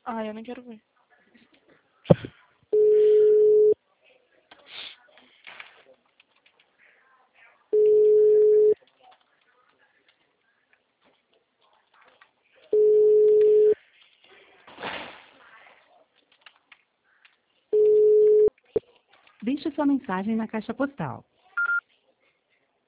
Ai, eu nem quero ver. Deixe sua mensagem na caixa postal